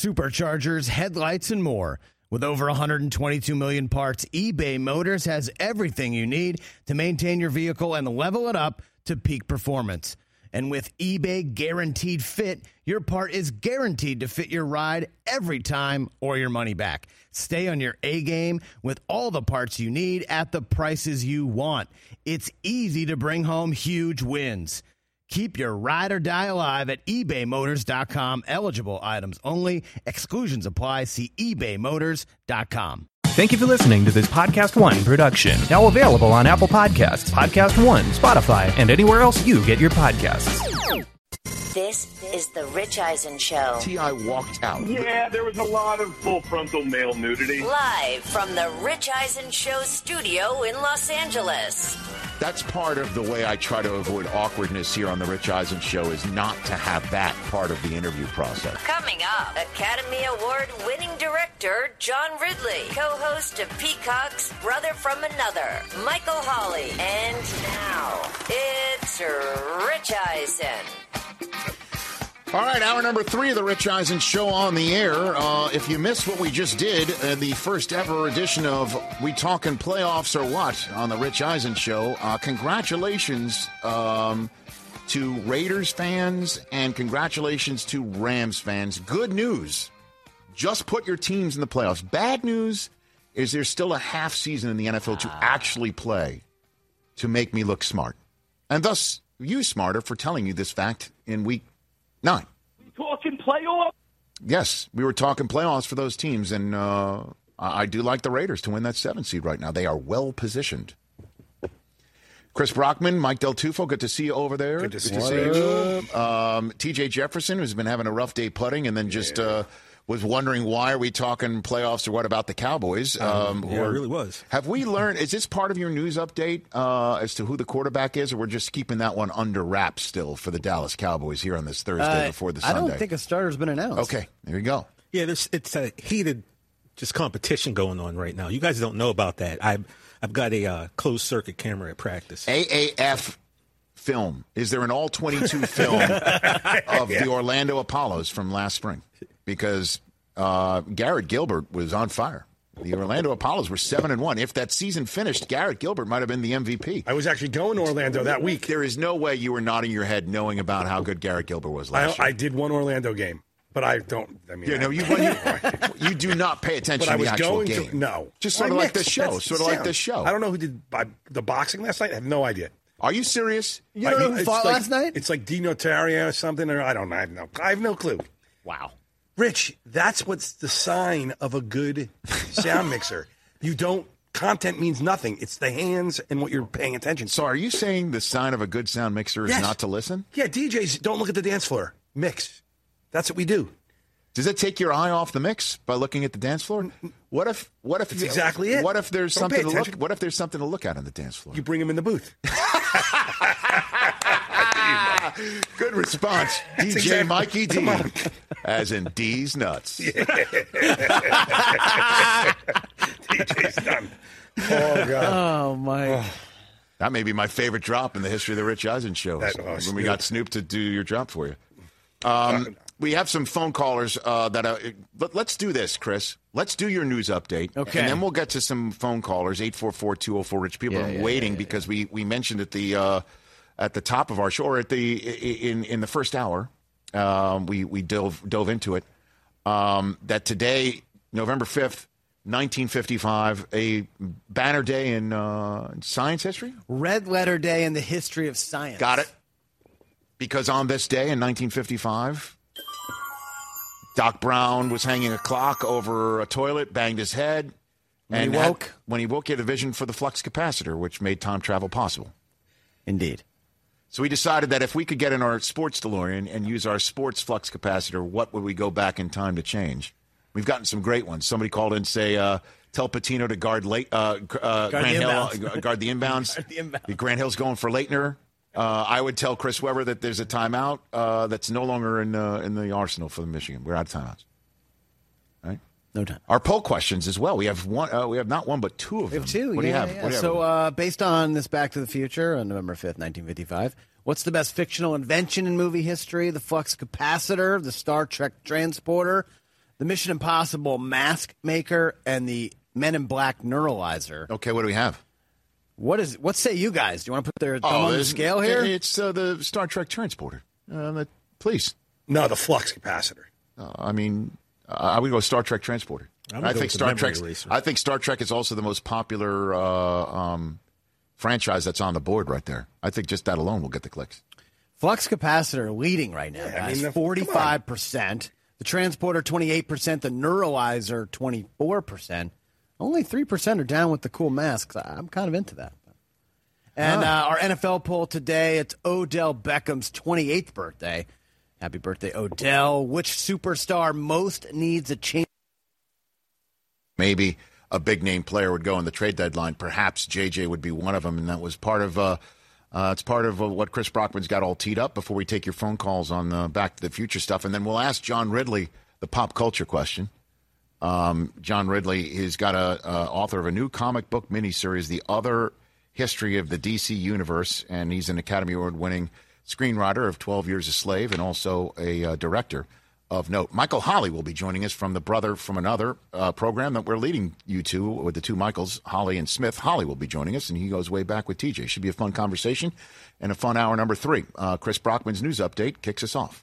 superchargers, headlights, and more. With over 122 million parts, eBay Motors has everything you need to maintain your vehicle and level it up to peak performance. And with eBay Guaranteed Fit, your part is guaranteed to fit your ride every time or your money back. Stay on your A-game with all the parts you need at the prices you want. It's easy to bring home huge wins. Keep your ride or die alive at ebaymotors.com. Eligible items only. Exclusions apply. See ebaymotors.com. Thank you for listening to this Podcast One production. Now available on Apple Podcasts, Podcast One, Spotify, and anywhere else you get your podcasts. This is The Rich Eisen Show. T.I. walked out. Yeah, there was a lot of full frontal male nudity. Live from The Rich Eisen Show studio in Los Angeles. That's part of the way I try to avoid awkwardness here on The Rich Eisen Show, is not to have that part of the interview process. Coming up, Academy Award-winning director John Ridley, co-host of Peacock's Brother from Another, Michael Hawley. And now, it's Rich Eisen. All right, hour number 3 of The Rich Eisen Show on the air. If you missed what we just did, the first ever edition of We Talkin' Playoffs or What on The Rich Eisen Show, congratulations to Raiders fans and congratulations to Rams fans. Good news, just put your teams in the playoffs. Bad news is there's still a half season in the NFL to actually play to make me look smart. And thus, you smarter for telling you this fact in week 9. Talking playoffs? Yes, we were talking playoffs for those teams, and I do like the Raiders to win that 7th seed right now. They are well positioned. Chris Brockman, Mike Del Tufo, good to see you over there. Good to see you. T.J. Jefferson, who's been having a rough day putting, and then just was wondering, why are we talking playoffs or what about the Cowboys? It really was. Have we learned, is this part of your news update as to who the quarterback is, or we're just keeping that one under wraps still for the Dallas Cowboys here on this Thursday before the Sunday? I don't think a starter's been announced. Okay, there you go. Yeah, it's a heated just competition going on right now. You guys don't know about that. I've got a closed-circuit camera at practice. AAF film. Is there an all-22 film of the Orlando Apollos from last spring? Because Garrett Gilbert was on fire. The Orlando Apollos were 7-1. If that season finished, Garrett Gilbert might have been the MVP. I was actually going to Orlando that week. There is no way you were nodding your head knowing about how good Garrett Gilbert was last year. I did one Orlando game, but I don't. I mean, you do not pay attention to the actual game. No, just sort of like this show. Sort of like this show. I don't know who did the boxing last night. I have no idea. Are you serious? You don't know who fought last night? It's like Di Notario or something, or I don't know. I have no clue. Wow. Rich, that's what's the sign of a good sound mixer. Content means nothing. It's the hands and what you're paying attention to. So are you saying the sign of a good sound mixer is not to listen? Yeah, DJs don't look at the dance floor. Mix. That's what we do. Does it take your eye off the mix by looking at the dance floor? What if That's exactly it. What if there's something to look? What if there's something to look at on the dance floor? You bring them in the booth. Good response, DJ exactly. Mikey D, as in D's nuts. Yeah. DJ's done. Oh God. Oh my. That may be my favorite drop in the history of the Rich Eisen Show. When we got Snoop to do your drop for you. We have some phone callers let's do this, Chris. Let's do your news update. Okay. And then we'll get to some phone callers, 844-204-RICH. People are waiting because we mentioned at the top of our show, or in the first hour, we dove into it, that today, November 5th, 1955, a banner day in science history? Red letter day in the history of science. Got it. Because on this day in 1955, Doc Brown was hanging a clock over a toilet, banged his head. When he woke, he had a vision for the flux capacitor, which made time travel possible. Indeed. So we decided that if we could get in our sports DeLorean and use our sports flux capacitor, what would we go back in time to change? We've gotten some great ones. Somebody called in and say, tell Patino to guard Grant Hill, guard the inbounds. Grant Hill's going for Leitner. I would tell Chris Webber that there's a timeout that's no longer in the arsenal for the Michigan. We're out of timeouts. Right? No time. Our poll questions as well. We have one. We have not one, but two of them. We have two. What do you have? What do you have? So based on this Back to the Future on November 5th, 1955, what's the best fictional invention in movie history? The flux capacitor, the Star Trek transporter, the Mission Impossible mask maker and the Men in Black neuralizer. Okay, what do we have? What say you guys? Do you want to put their thumb on the scale here? It's the Star Trek transporter. Please. No, the flux capacitor. I would go Star Trek transporter. I think Star Trek is also the most popular franchise that's on the board right there. I think just that alone will get the clicks. Flux capacitor leading right now, guys. 45%. The transporter, 28%. The neuralizer, 24%. Only 3% are down with the cool masks. I'm kind of into that. And our NFL poll today, it's Odell Beckham's 28th birthday. Happy birthday, Odell. Which superstar most needs a change? Maybe a big-name player would go in the trade deadline. Perhaps J.J. would be one of them, and that was part of it's part of what Chris Brockman's got all teed up before we take your phone calls on the Back to the Future stuff. And then we'll ask John Ridley the pop culture question. John Ridley is got a author of a new comic book miniseries, The Other History of the DC Universe, and he's an Academy Award-winning screenwriter of 12 Years a Slave and also a director of note. Michael Holley will be joining us from the Brother from Another program that we're leading you to with the two Michaels, Holley and Smith. Holley will be joining us, and he goes way back with TJ. Should be a fun conversation and a fun hour number 3. Chris Brockman's news update kicks us off.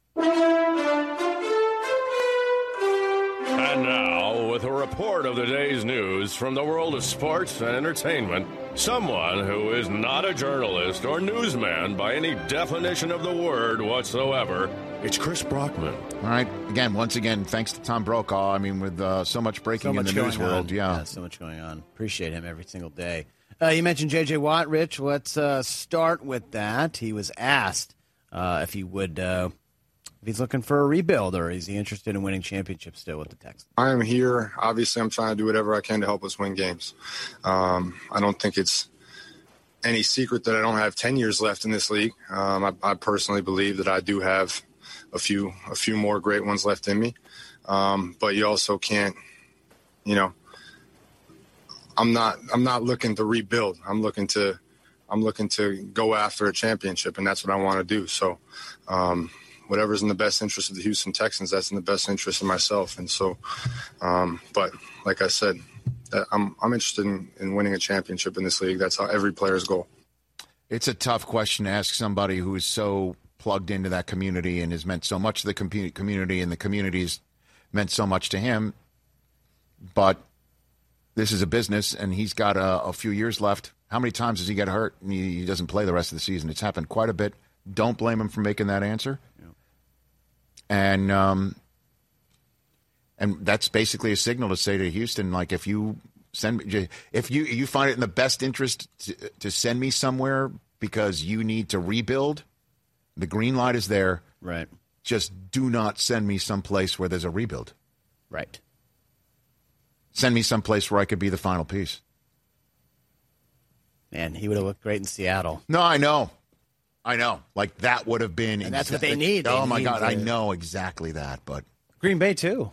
And now, with a report of the day's news from the world of sports and entertainment, someone who is not a journalist or newsman by any definition of the word whatsoever, it's Chris Brockman. All right. Once again, thanks to Tom Brokaw. With so much breaking in the news world. Yeah, so much going on. Appreciate him every single day. You mentioned J.J. Watt, Rich. Let's start with that. He was asked if he would... if he's looking for a rebuild, or is he interested in winning championships still with the Texans? I am here. Obviously, I'm trying to do whatever I can to help us win games. I don't think it's any secret that I don't have 10 years left in this league. I personally believe that I do have a few more great ones left in me. But you also can't, I'm not looking to rebuild. I'm looking to go after a championship, and that's what I want to do. So, whatever's in the best interest of the Houston Texans, that's in the best interest of myself. And so, but like I said, I'm interested in winning a championship in this league. That's how every player's goal. It's a tough question to ask somebody who is so plugged into that community and has meant so much to the community, and the community's meant so much to him. But this is a business, and he's got a few years left. How many times does he get hurt and he doesn't play the rest of the season? It's happened quite a bit. Don't blame him for making that answer. And that's basically a signal to say to Houston, like, if you find it in the best interest to send me somewhere because you need to rebuild, the green light is there. Right. Just do not send me someplace where there's a rebuild. Right. Send me someplace where I could be the final piece. Man, he would have looked great in Seattle. No, I know. Like, that would have been... And that's what they need. Oh, my God. I know exactly that, but... Green Bay, too.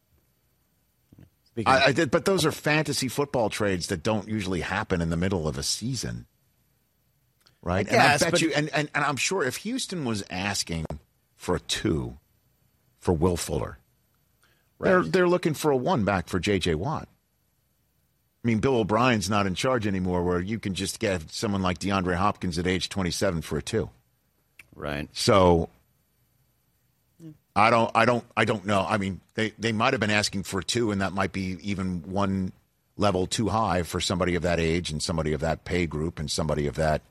I did, but those are fantasy football trades that don't usually happen in the middle of a season. Right? Guess, and I bet you... And I'm sure if Houston was asking for a 2 for Will Fuller, right, they're looking for a 1 back for J.J. Watt. Bill O'Brien's not in charge anymore, where you can just get someone like DeAndre Hopkins at age 27 for a 2. Right. So I don't know. They might have been asking for a 2, and that might be even one level too high for somebody of that age and somebody of that pay group and somebody of that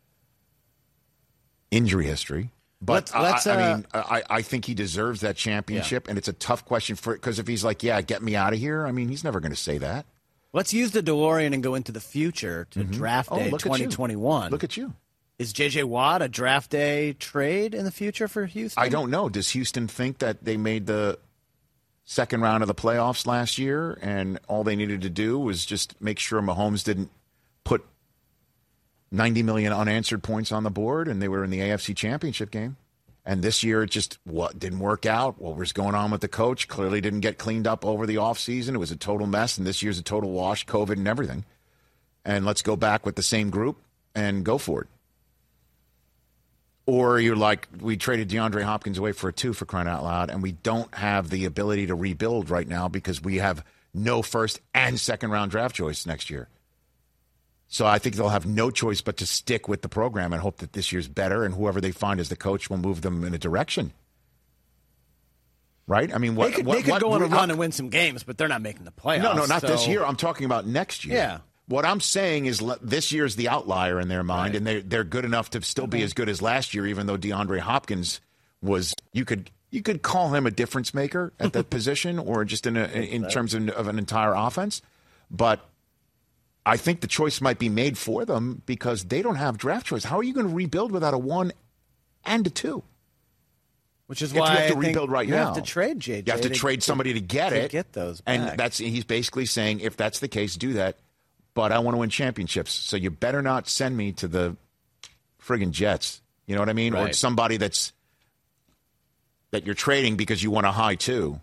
injury history. But I think he deserves that championship, and it's a tough question because if he's like, get me out of here, he's never going to say that. Let's use the DeLorean and go into the future to draft day 2021. Look at you. Is J.J. Watt a draft day trade in the future for Houston? I don't know. Does Houston think that they made the second round of the playoffs last year and all they needed to do was just make sure Mahomes didn't put 90 million unanswered points on the board and they were in the AFC Championship game? And this year, it just didn't work out. What was going on with the coach clearly didn't get cleaned up over the offseason. It was a total mess, and this year's a total wash, COVID and everything. And let's go back with the same group and go for it. Or you're like, we traded DeAndre Hopkins away for a 2 for crying out loud, and we don't have the ability to rebuild right now because we have no first and second round draft choice next year. So I think they'll have no choice but to stick with the program and hope that this year's better, and whoever they find as the coach will move them in a direction. Right? I mean, they could go on a run and win some games, but they're not making the playoffs. No, not this year. I'm talking about next year. Yeah. What I'm saying is this year's the outlier in their mind, and they're good enough to still be as good as last year, even though DeAndre Hopkins was. You could call him a difference maker at that position, or just in terms of an entire offense. But I think the choice might be made for them because they don't have draft choice. How are you going to rebuild without a 1 and a 2? Which is if why you have to rebuild right you now. have to trade JJ. You have to trade somebody to get it. Get those back. And he's basically saying, if that's the case, do that. But I want to win championships, so you better not send me to the friggin' Jets. You know what I mean? Right. Or somebody that you're trading because you want a high 2.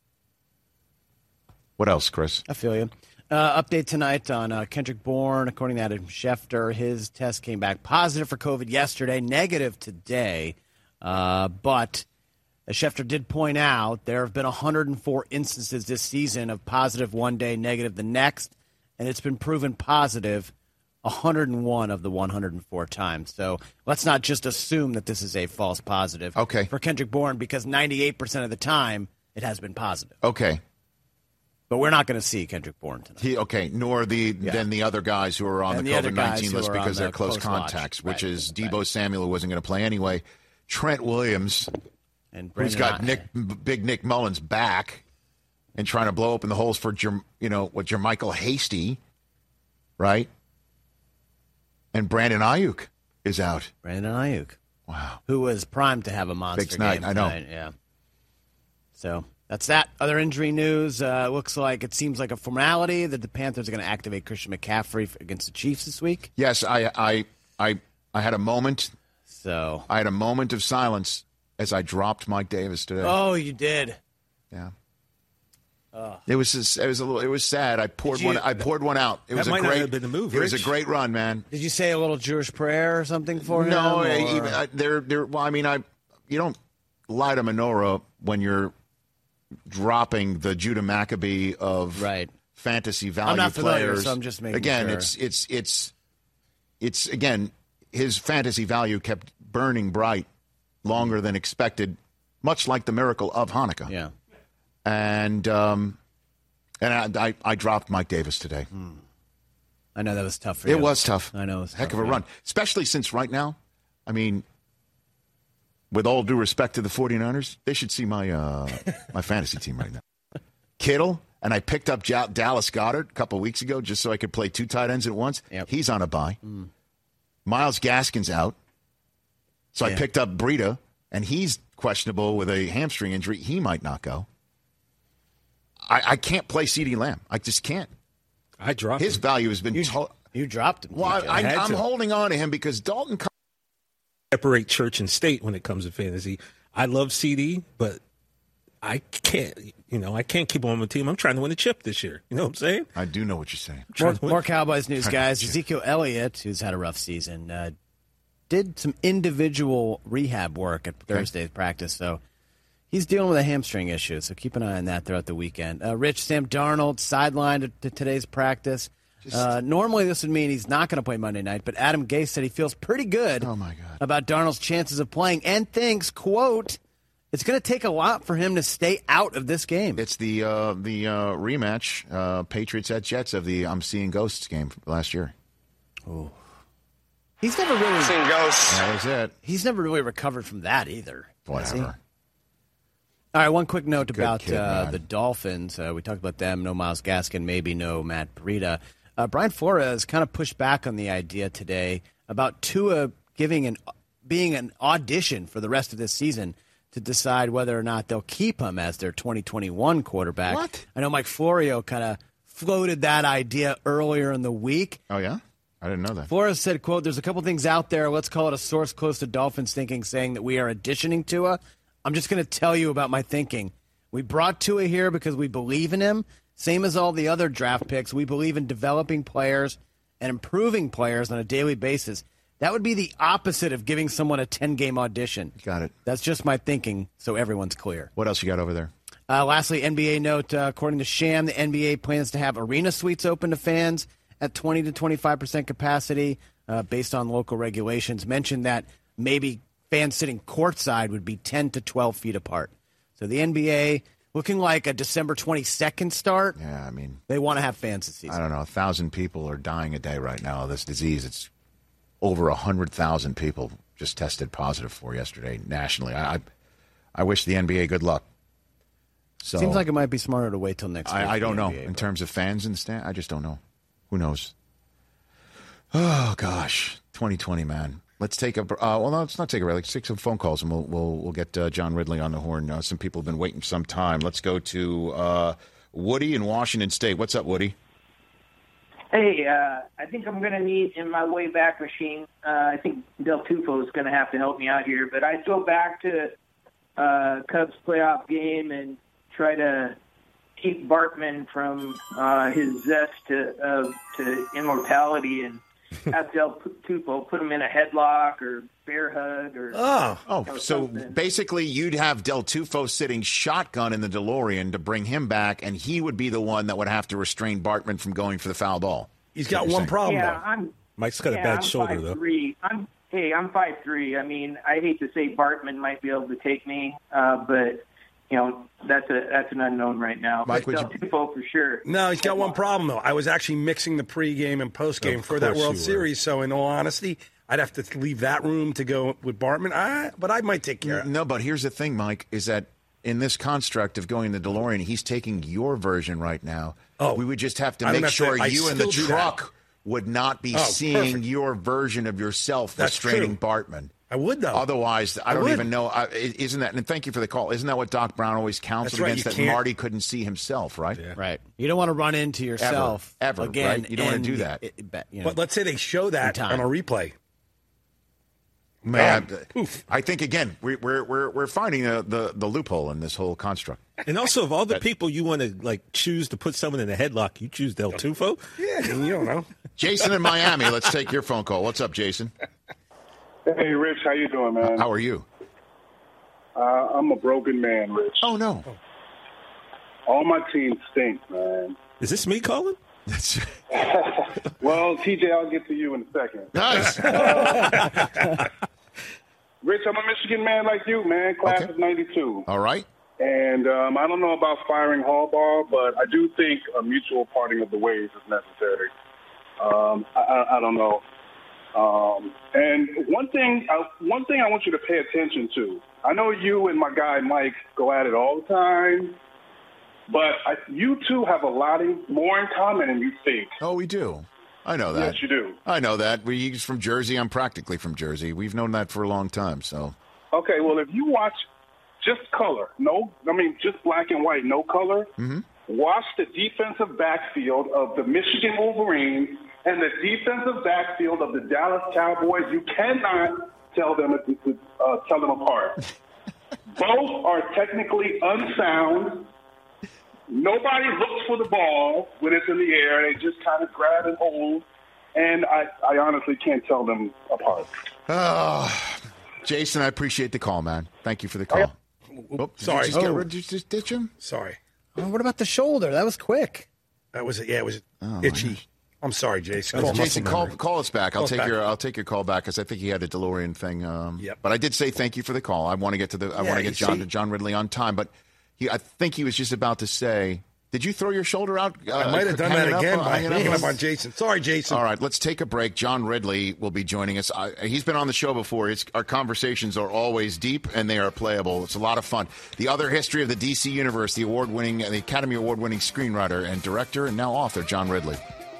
What else, Chris? I feel you. Update tonight on Kendrick Bourne. According to Adam Schefter, his test came back positive for COVID yesterday, negative today. But as Schefter did point out, there have been 104 instances this season of positive one day, negative the next. And it's been proven positive 101 of the 104 times. So let's not just assume that this is a false positive for Kendrick Bourne, because 98% of the time it has been positive. Okay. But we're not going to see Kendrick Bourne tonight. Nor then the other guys who are on the COVID-19 list because they're close contacts, which is Deebo Samuel, who wasn't going to play anyway, Trent Williams, who's got Big Nick Mullins back, and trying to blow open the holes for Jermichael Hasty, right? And Brandon Ayuk is out. Brandon Ayuk. Wow. Who was primed to have a monster Big night, game I know. tonight. Yeah. So that's that. Other injury news. Looks like it seems like a formality that the Panthers are going to activate Christian McCaffrey against the Chiefs this week. Yes, I had a moment. So I had a moment of silence as I dropped Mike Davis today. Oh, you did. Yeah. It was sad. I poured one out. It was might a not great. have been the move, It was a Rich. great run, man. Did you say a little Jewish prayer or something for him? No, or? well, I mean, you don't light a menorah when you're dropping the Judah Maccabee of fantasy value I'm not familiar, players. so I'm just making again, sure. it's again, his fantasy value kept burning bright longer than expected, much like the miracle of Hanukkah. Yeah. And I dropped Mike Davis today. I know that was tough for you. It was tough. I know it was heck tough of a for run, especially since right now, I mean, with all due respect to the 49ers, they should see my my fantasy team right now. Kittle, and I picked up Dallas Goedert a couple of weeks ago just so I could play 2 tight ends at once. Yep. He's on a bye. Myles Gaskin's out. So I picked up Breida, and he's questionable with a hamstring injury. He might not go. I can't play CeeDee Lamb. I just can't. I dropped his him. value has been you dropped him. Well, I'm holding on to him because Dalton separate church and state when it comes to fantasy. I love CD, but I can't. I can't keep him on my team. I'm trying to win a chip this year. You know what I'm saying? I do know what you're saying. More Cowboys news, guys. Ezekiel Elliott, who's had a rough season, did some individual rehab work at Thursday's practice, so he's dealing with a hamstring issue, so keep an eye on that throughout the weekend. Rich, Sam Darnold sidelined to today's practice. Normally this would mean he's not going to play Monday night, but Adam Gase said he feels pretty good about Darnold's chances of playing and thinks, quote, it's going to take a lot for him to stay out of this game. It's the rematch, Patriots at Jets of the I'm Seeing Ghosts game last year. Oh. He's never really seen ghosts. That was it. He's never really recovered from that either. Whatever. All right, one quick note about kid, the Dolphins. We talked about them. No Myles Gaskin, maybe no Matt Breida. Brian Flores kind of pushed back on the idea today about Tua being an audition for the rest of this season to decide whether or not they'll keep him as their 2021 quarterback. What? I know Mike Florio kind of floated that idea earlier in the week. Oh, yeah? I didn't know that. Flores said, quote, there's a couple things out there, let's call it a source close to Dolphins thinking, saying that we are auditioning Tua. I'm just going to tell you about my thinking. We brought Tua here because we believe in him. Same as all the other draft picks. We believe in developing players and improving players on a daily basis. That would be the opposite of giving someone a 10-game audition. Got it. That's just my thinking, so everyone's clear. What else you got over there? Lastly, NBA note, according to Sham, the NBA plans to have arena suites open to fans at 20 to 25% capacity based on local regulations. Mentioned that maybe fans sitting courtside would be 10 to 12 feet apart. So the NBA looking like a December 22nd start. Yeah, I mean, they want to have fans this season. I don't know. 1,000 people are dying a day right now of this disease. It's over 100,000 people just tested positive for yesterday nationally. I wish the NBA good luck. So, seems like it might be smarter to wait till next week. I don't know. In terms of fans in the stand, I just don't know. Who knows? Oh, gosh. 2020, man. Let's take a well, no, let's not take a break. Let's take some phone calls, and we'll get John Ridley on the horn. Some people have been waiting some time. Let's go to Woody in Washington State. What's up, Woody? Hey, I think I'm going to need in my way back machine. I think Del Tufo is going to have to help me out here, but I'd go back to Cubs playoff game and try to keep Bartman from his zest to immortality and have Del Tufo put him in a headlock or bear hug or so something. Basically you'd have Del Tufo sitting shotgun in the DeLorean to bring him back, and he would be the one that would have to restrain Bartman from going for the foul ball. He's got one problem, though. Mike's got a bad shoulder, 5'3". though. I'm 5'3". I mean, I hate to say Bartman might be able to take me, but that's an unknown right now. Mike, Del Tufo for sure. No, he's got one problem, though. I was actually mixing the pregame and postgame for that World Series, so in all honesty, I'd have to leave that room to go with Bartman. But I might take care of it. No, but here's the thing, Mike, is that in this construct of going the DeLorean, he's taking your version right now. Oh, we would just have to make sure you in the truck would not be seeing your version of yourself restraining Bartman. I would, though. Otherwise, I don't even know. Isn't that, and thank you for the call, isn't that what Doc Brown always counseled against, that Marty couldn't see himself, right? Yeah. Right. You don't want to run into yourself ever again. Right? You don't want to do that. But let's say they show that on a replay. Man, I think, again, we're finding the loophole in this whole construct. And also, of all the people you want to choose to put someone in a headlock, you choose Del Tufo? Yeah, you don't know. Jason in Miami, let's take your phone call. What's up, Jason? Hey, Rich, how you doing, man? How are you? I'm a broken man, Rich. Oh, no. All my teams stink, man. Is this me calling? Well, TJ, I'll get to you in a second. Nice. Rich, I'm a Michigan man like you, man. Class of 92. All right. And I don't know about firing Harbaugh, but I do think a mutual parting of the ways is necessary. I don't know. And one thing I want you to pay attention to. I know you and my guy Mike go at it all the time, but you two have a lot more in common than you think. Oh, we do. I know that. Yes, you do. I know that. He's from Jersey. I'm practically from Jersey. We've known that for a long time. So. Okay, well, if you watch just color, just black and white, no color, watch the defensive backfield of the Michigan Wolverines and the defensive backfield of the Dallas Cowboys. You cannot tell them apart. Both are technically unsound. Nobody looks for the ball when it's in the air. They just kind of grab and hold. And I honestly can't tell them apart. Jason, I appreciate the call, man. Thank you for the call. Sorry. Did you just ditch him? Sorry. Oh, what about the shoulder? That was quick. It was itchy. I'm sorry, Jason. Jason, call us back. I'll take your call back because I think he had a DeLorean thing. But I did say thank you for the call. I want to get to John Ridley on time, but I think he was just about to say, did you throw your shoulder out? I might have done that again by hanging up on Jason. Sorry, Jason. All right, let's take a break. John Ridley will be joining us. He's been on the show before. Our conversations are always deep, and they are playable. It's a lot of fun. The other history of the DC Universe, the Academy Award-winning screenwriter and director, and now author, John Ridley.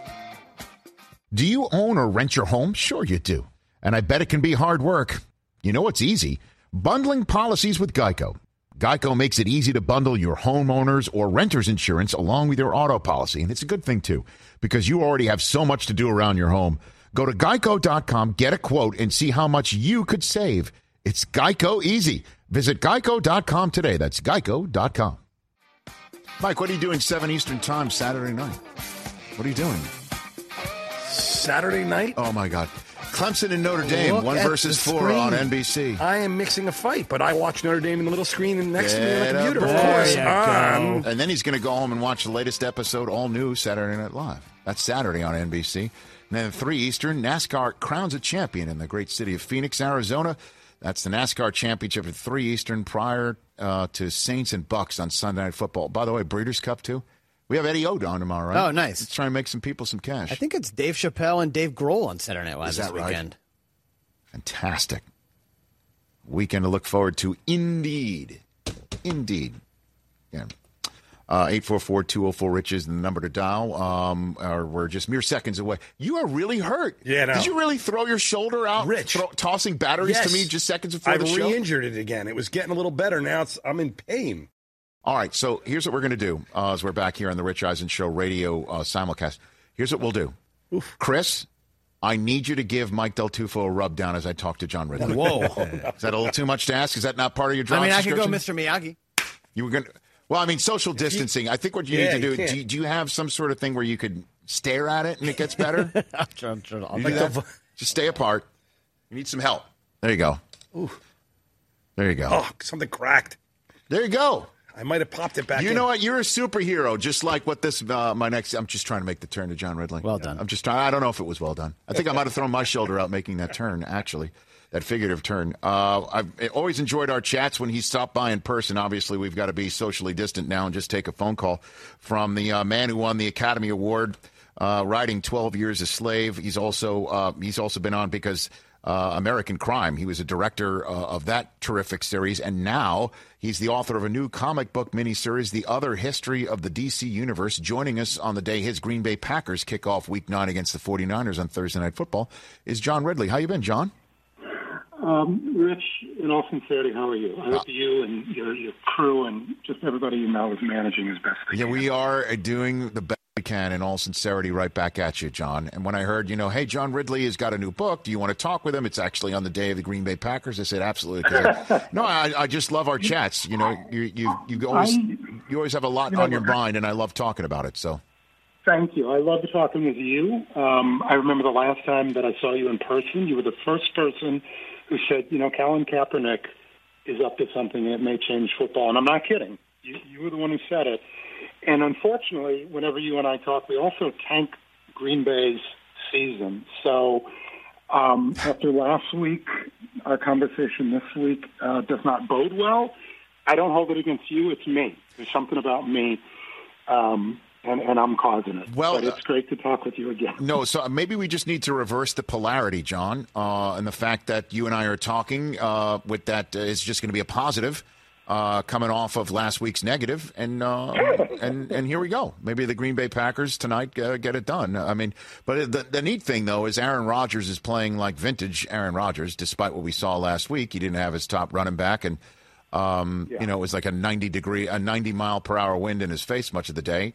Do you own or rent your home? Sure you do. And I bet it can be hard work. You know what's easy? Bundling policies with Geico. Geico makes it easy to bundle your homeowners or renter's insurance along with your auto policy. And it's a good thing, too, because you already have so much to do around your home. Go to geico.com, get a quote, and see how much you could save. It's Geico easy. Visit geico.com today. That's geico.com. Mike, what are you doing 7 Eastern time Saturday night? What are you doing? Saturday night? Oh, my God. Clemson and Notre Dame, Look 1 at versus the 4 screen. on NBC. I am mixing a fight, but I watch Notre Dame in the little screen next to me on the computer. Of There course. you go. And then he's going to go home and watch the latest episode, all new, Saturday Night Live. That's Saturday on NBC. And then at 3 Eastern, NASCAR crowns a champion in the great city of Phoenix, Arizona. That's the NASCAR Championship at 3 Eastern prior to Saints and Bucks on Sunday Night Football. By the way, Breeders' Cup, too. We have Eddie O on tomorrow, right? Oh, nice. Let's try and make some people some cash. I think it's Dave Chappelle and Dave Grohl on Saturday Night Live Is this that right? weekend. Fantastic. Weekend to look forward to, indeed. Indeed. Yeah. 844-204-RICH is the number to dial. We're just mere seconds away. You are really hurt. Yeah, no. Did you really throw your shoulder out, Rich. tossing batteries Yes. to me just seconds before I've the show? re-injured it again. It was getting a little better. Now I'm in pain. All right, so here's what we're going to do as we're back here on the Rich Eisen Show radio simulcast. Here's what we'll do. Oof. Chris, I need you to give Mike Del Tufo a rub down as I talk to John Ridley. Whoa. Is that a little too much to ask? Is that not part of your job I mean, I could go description? Mr. Miyagi. You were going to. Well, I mean, social distancing. I think what you need to do. Do you have some sort of thing where you could stare at it and it gets better? I'll You do that? Just stay apart. You need some help. There you go. Ooh. There you go. Oh, something cracked. There you go. I might have popped it back. You know what? You're a superhero, just like what this. My next. I'm just trying to make the turn to John Ridley. Well done. I'm just trying. I don't know if it was well done. I think I might have thrown my shoulder out making that turn. Actually, that figurative turn. I've always enjoyed our chats when he stopped by in person. Obviously, we've got to be socially distant now and just take a phone call from the man who won the Academy Award, writing 12 Years a Slave. He's also been on because. American Crime. He was a director of that terrific series, and now he's the author of a new comic book miniseries, The Other History of the DC Universe. Joining us on the day his Green Bay Packers kick off Week 9 against the 49ers on Thursday Night Football is John Ridley. How you been, John? Rich, in all sincerity, how are you? I hope you and your crew and just everybody you know is managing as best they can. Yeah, we are doing the best we can, in all sincerity, right back at you, John. And when I heard, hey, John Ridley has got a new book. Do you want to talk with him? It's actually on the day of the Green Bay Packers. I said, absolutely. I just love our chats. You always have a lot on your mind, and I love talking about it. So. Thank you. I love talking with you. I remember the last time that I saw you in person. You were the first person who said, Colin Kaepernick is up to something and it may change football. And I'm not kidding. You were the one who said it. And unfortunately, whenever you and I talk, we also tank Green Bay's season. So after last week, our conversation this week does not bode well. I don't hold it against you. It's me. There's something about me. And I'm causing it. Well, but it's great to talk with you again. No, so maybe we just need to reverse the polarity, John, and the fact that you and I are talking with that is just going to be a positive coming off of last week's negative, and here we go. Maybe the Green Bay Packers tonight get it done. I mean, but the neat thing, though, is Aaron Rodgers is playing like vintage Aaron Rodgers, despite what we saw last week. He didn't have his top running back, and it was like a 90 mile per hour wind in his face much of the day.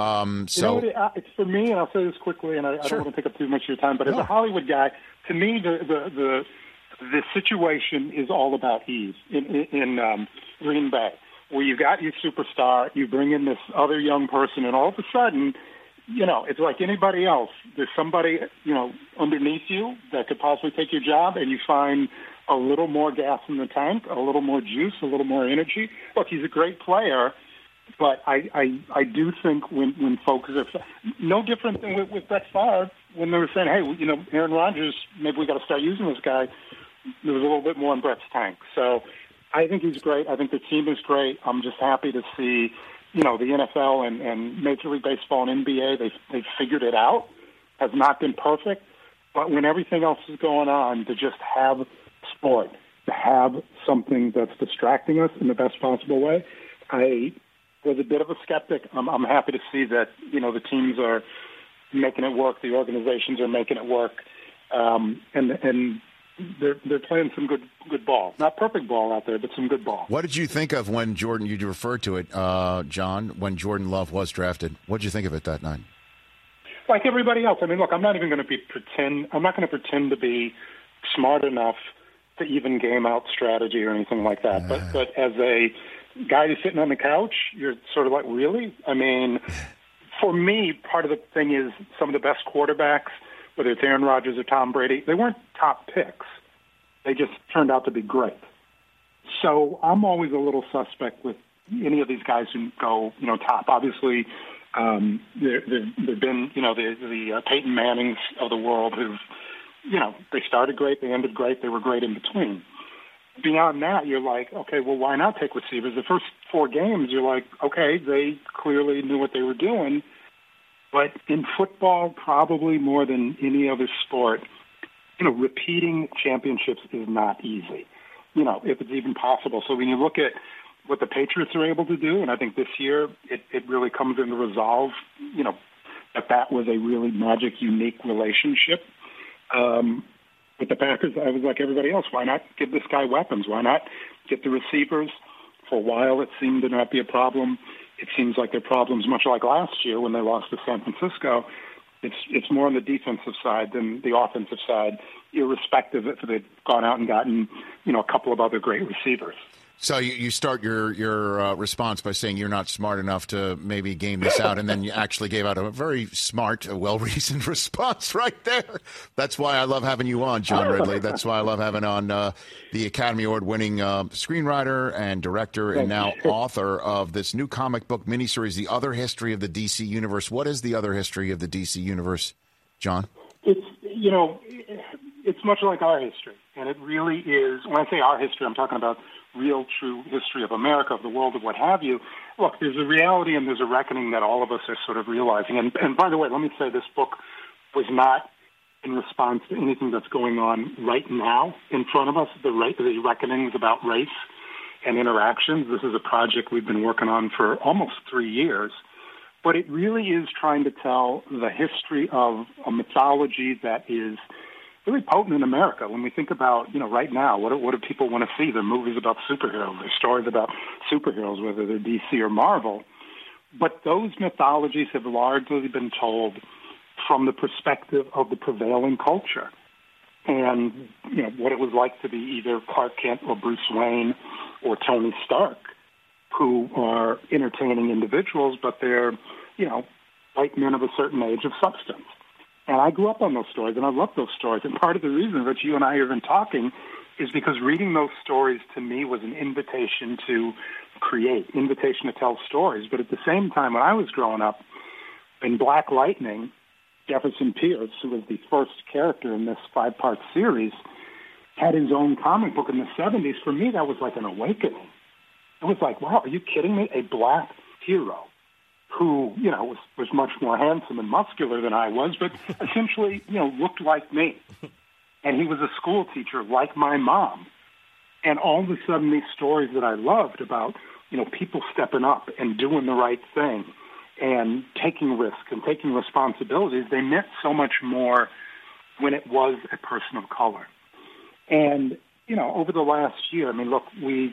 It's for me, and I'll say this quickly, and I don't want to take up too much of your time, but as a Hollywood guy, to me, the situation is all about ease in Green Bay, where you got your superstar, you bring in this other young person, and all of a sudden, it's like anybody else. There's somebody, underneath you that could possibly take your job, and you find a little more gas in the tank, a little more juice, a little more energy. Look, he's a great player. But I do think when folks are no different than with Brett Favre when they were saying, hey, Aaron Rodgers, maybe we got to start using this guy. There was a little bit more in Brett's tank. So I think he's great. I think the team is great. I'm just happy to see, the NFL and Major League Baseball and NBA, they've figured it out. Has not been perfect. But when everything else is going on, to just have sport, to have something that's distracting us in the best possible way, I was a bit of a skeptic. I'm happy to see that, the teams are making it work. The organizations are making it work. And they're playing some good ball. Not perfect ball out there, but some good ball. What did you think of when Jordan, you referred to it, John, when Jordan Love was drafted? What did you think of it that night? Like everybody else. I mean, look, I'm not even going to I'm not going to pretend to be smart enough to even game out strategy or anything like that. But as a guy who's sitting on the couch, you're sort of like, really? I mean, for me, part of the thing is some of the best quarterbacks whether it's Aaron Rodgers or Tom Brady, they weren't top picks. They just turned out to be great. So I'm always a little suspect with any of these guys who go, top. Obviously, there've been, the Peyton Mannings of the world who've, they started great, they ended great, they were great in between. Beyond that, you're like, okay, well, why not take receivers? The first 4 games, you're like, okay, they clearly knew what they were doing. But in football, probably more than any other sport, repeating championships is not easy, if it's even possible. So when you look at what the Patriots are able to do, and I think this year it really comes into resolve, that was a really magic, unique relationship. With the Packers, I was like everybody else. Why not give this guy weapons? Why not get the receivers? For a while, it seemed to not be a problem. It seems like their problems, much like last year when they lost to San Francisco, it's more on the defensive side than the offensive side, irrespective if they've gone out and gotten, a couple of other great receivers. So you start your response by saying you're not smart enough to maybe game this out, and then you actually gave out a very smart, well-reasoned response right there. That's why I love having you on, John Ridley. That's why I love having on the Academy Award-winning screenwriter and director and now author of this new comic book miniseries, The Other History of the DC Universe. What is the other history of the DC Universe, John? It's much like our history, and it really is. When I say our history, I'm talking about real, true history of America, of the world, of what have you. Look, there's a reality and there's a reckoning that all of us are sort of realizing. And by the way, let me say this book was not in response to anything that's going on right now in front of us, the reckonings about race and interactions. This is a project we've been working on for almost 3 years. But it really is trying to tell the history of a mythology that is really potent in America. When we think about, right now, what do people want to see? They're movies about superheroes. They're stories about superheroes, whether they're DC or Marvel. But those mythologies have largely been told from the perspective of the prevailing culture. And, what it was like to be either Clark Kent or Bruce Wayne or Tony Stark, who are entertaining individuals, but they're, white men of a certain age of substance. And I grew up on those stories, and I love those stories. And part of the reason that you and I have been talking is because reading those stories to me was an invitation to create, invitation to tell stories. But at the same time, when I was growing up, in Black Lightning, Jefferson Pierce, who was the first character in this 5-part series, had his own comic book in the 70s. For me, that was like an awakening. It was like, wow, are you kidding me? A black hero who, was much more handsome and muscular than I was, but essentially, looked like me. And he was a school teacher like my mom. And all of a sudden, these stories that I loved about, people stepping up and doing the right thing and taking risks and taking responsibilities, they meant so much more when it was a person of color. And, over the last year, look, we've...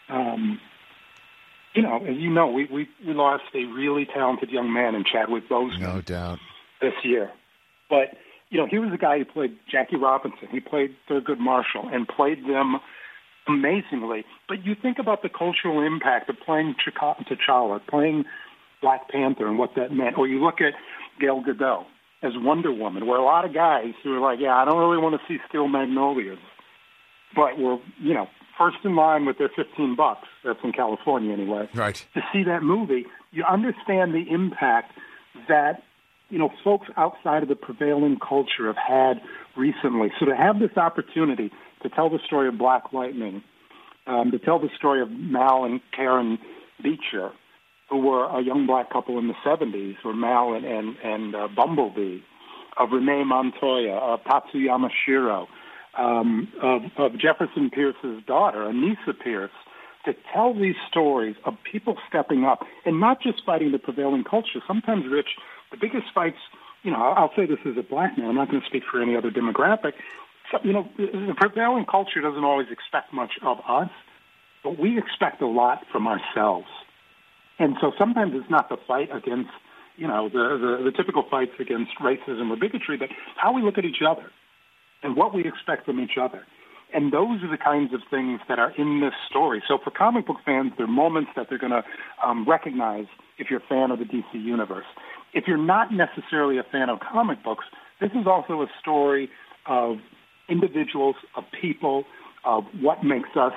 as you know, we lost a really talented young man in Chadwick Boseman. No doubt. This year. But, he was a guy who played Jackie Robinson. He played Thurgood Marshall and played them amazingly. But you think about the cultural impact of playing T'Challa, playing Black Panther and what that meant. Or you look at Gal Gadot as Wonder Woman, where a lot of guys who are like, yeah, I don't really want to see Steel Magnolias. But we're, first in line with their $15. That's in California anyway. Right. To see that movie, you understand the impact that, folks outside of the prevailing culture have had recently. So to have this opportunity to tell the story of Black Lightning, to tell the story of Mal and Karen Beecher, who were a young black couple in the 70s, or Mal and Bumblebee, of Renee Montoya, of Tatsuyama Shiro, of Jefferson Pierce's daughter, Anissa Pierce, to tell these stories of people stepping up and not just fighting the prevailing culture. Sometimes, Rich, the biggest fights, I'll say this as a black man, I'm not going to speak for any other demographic. So, the prevailing culture doesn't always expect much of us, but we expect a lot from ourselves. And so sometimes it's not the fight against, the typical fights against racism or bigotry, but how we look at each other and what we expect from each other. And those are the kinds of things that are in this story. So for comic book fans, there are moments that they're going to recognize if you're a fan of the DC Universe. If you're not necessarily a fan of comic books, this is also a story of individuals, of people, of what makes us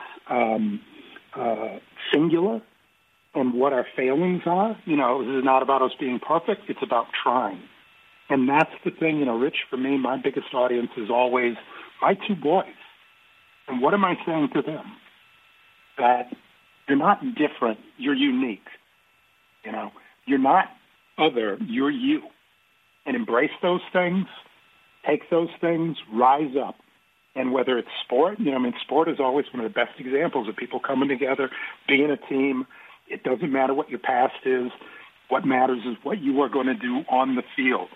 singular and what our failings are. You know, this is not about us being perfect. It's about trying. And that's the thing, you know, Rich, for me, my biggest audience is always my two boys. And what am I saying to them? That you're not different, you're unique. You know, you're not other, you're you. And embrace those things, take those things, rise up. And whether it's sport, you know, I mean, sport is always one of the best examples of people coming together, being a team. It doesn't matter what your past is. What matters is what you are going to do on the field.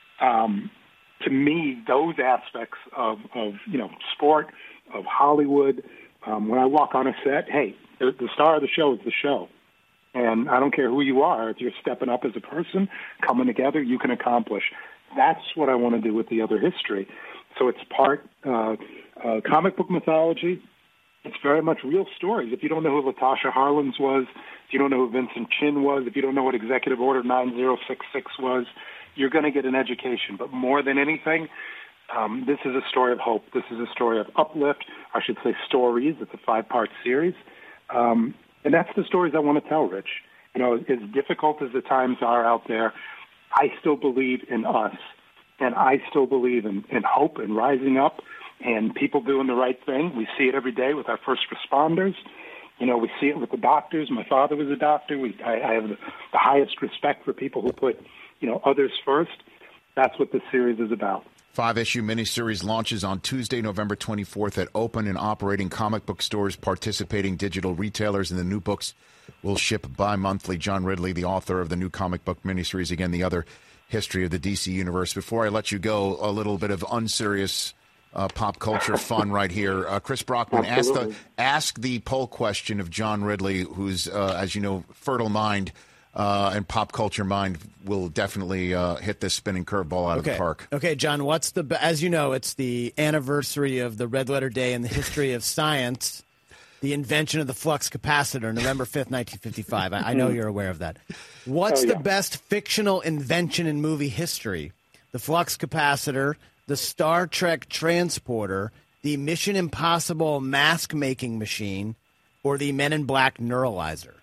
To me, those aspects of you know, sport, of Hollywood, when I walk on a set, hey, the star of the show is the show. And I don't care who you are. If you're stepping up as a person, coming together, you can accomplish. That's what I want to do with The Other History. So it's part comic book mythology. It's very much real stories. If you don't know who Latasha Harlins was, if you don't know who Vincent Chin was, if you don't know what Executive Order 9066 was, you're going to get an education. But more than anything, this is a story of hope. This is a story of uplift. I should say stories. It's a 5-part series. And that's the stories I want to tell, Rich. You know, as difficult as the times are out there, I still believe in us. And I still believe in hope and rising up and people doing the right thing. We see it every day with our first responders. You know, we see it with the doctors. My father was a doctor. I have the highest respect for people who put, you know, others first. That's what this series is about. 5-issue miniseries launches on Tuesday, November 24th at open and operating comic book stores, participating digital retailers, and the new books will ship bi-monthly. John Ridley, the author of the new comic book miniseries, again, The Other History of the DC Universe. Before I let you go, a little bit of unserious pop culture fun right here. Chris Brockman, ask the poll question of John Ridley, who's, as you know, fertile mind and pop culture mind will definitely hit this spinning curveball out of the park. Okay, John, as you know, it's the anniversary of the Red Letter Day in the history of science, the invention of the flux capacitor, November 5th, 1955. I know you're aware of that. What's the best fictional invention in movie history? The flux capacitor, the Star Trek transporter, the Mission Impossible mask-making machine, or the Men in Black neuralizer?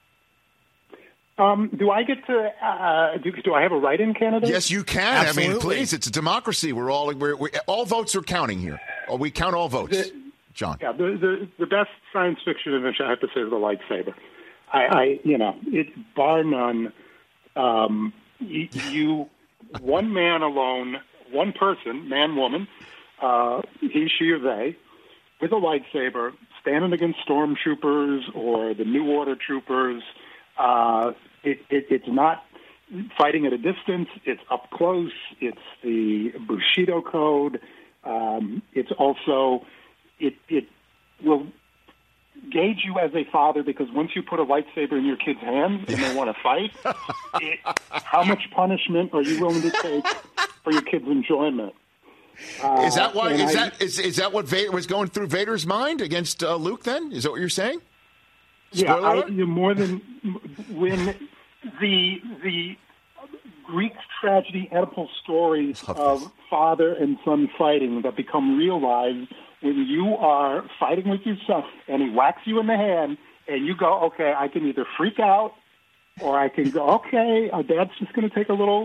Do I get to? Do I have a write-in candidate? Yes, you can. Absolutely. I mean, please, it's a democracy. We're all votes are counting here. We count all votes. John. Yeah, the best science fiction invention I have to say is the lightsaber. I you know, it's bar none. You one man alone, one person, man, woman, he, she, or they, with a lightsaber, standing against stormtroopers or the New Order troopers. It's not fighting at a distance. It's up close. It's the Bushido Code. It's also it will gauge you as a father, because once you put a lightsaber in your kid's hand and they want to fight, how much punishment are you willing to take for your kid's enjoyment? Is that why? Is that what Vader was going through Vader's mind against Luke? Then is that what you're saying? More than when the Greek tragedy, Oedipal stories of father and son fighting that become realized when you are fighting with your son and he whacks you in the hand and you go, okay, I can either freak out or I can go, okay, Dad's just going to take a little,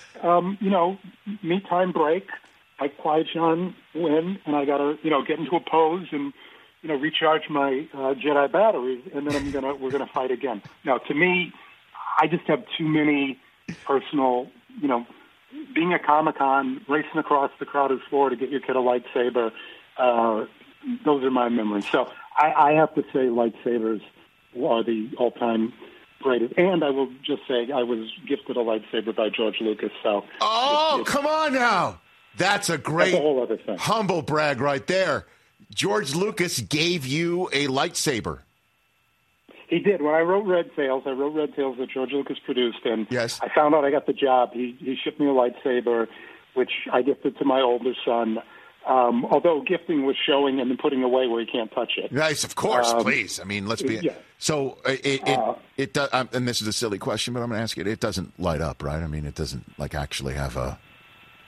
me time break, like Qui-Gon Winn, and I got to, get into a pose and, recharge my Jedi batteries, and then we're gonna fight again. Now, to me, I just have too many personal, being at Comic-Con, racing across the crowded floor to get your kid a lightsaber. Those are my memories. So I have to say lightsabers are the all-time greatest. And I will just say I was gifted a lightsaber by George Lucas. So come on now. That's a whole other thing. Humble brag right there. George Lucas gave you a lightsaber. He did. When I wrote Red Tails that George Lucas produced, and yes. I found out I got the job. He shipped me a lightsaber, which I gifted to my older son. Although gifting was showing and then putting away where he can't touch it. Nice, of course, please. I mean, let's be. Yeah. So it does, and this is a silly question, but I'm going to ask it. It doesn't light up, right? I mean, it doesn't actually have a.